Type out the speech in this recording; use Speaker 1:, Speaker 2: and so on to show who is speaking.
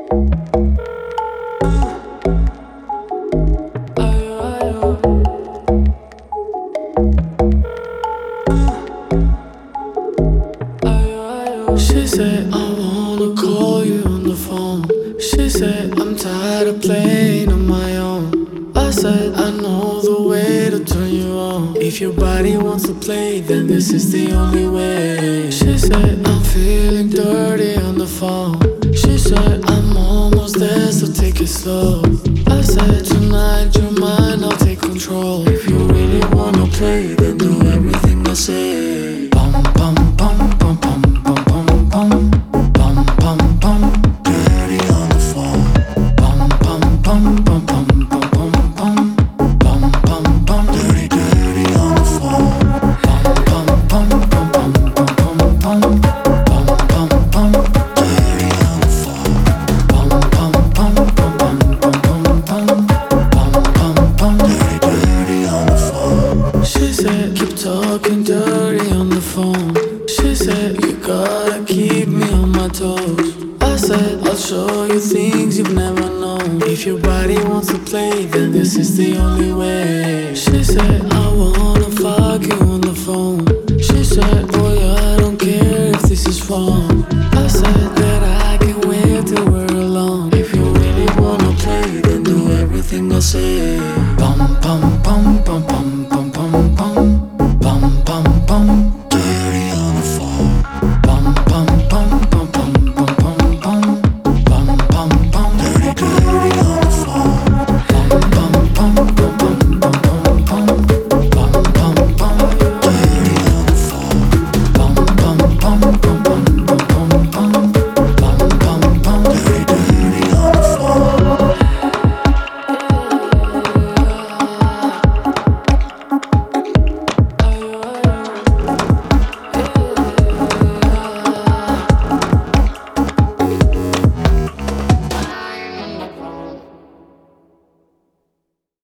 Speaker 1: She said, I wanna call you on the phone. She said, I'm tired of playing on my own. I said, I know the way to turn you on. If your body wants to play, then this is the only way. She said, I'm feeling dirty on the phone. She said, I'm almost there, so take it slow. I said, tonight you're mine, I'll take control. If you really wanna play, then do everything I say. Bum, bum, bum, bum, bum, bum, bum, bum. Bum, bum, bum, dirty on the phone. Bum, bum, bum, bum, bum, bum, bum, bum. Bum, bum, bum, dirty, dirty on the phone. Bum, bum, bum, bum, bum, bum, bum, bum. Bum, bum, bum, dirty on the phone. Bum, bum, bum, bum, bum, bum, bum, bum. Bum, bum, bum, dirty, dirty on the phone. She said, keep talking dirty on the phone. She said, you gotta keep me on my toes. I said, I'll show you things you've never known. If your body wants to play, then this is the only way. She said, I want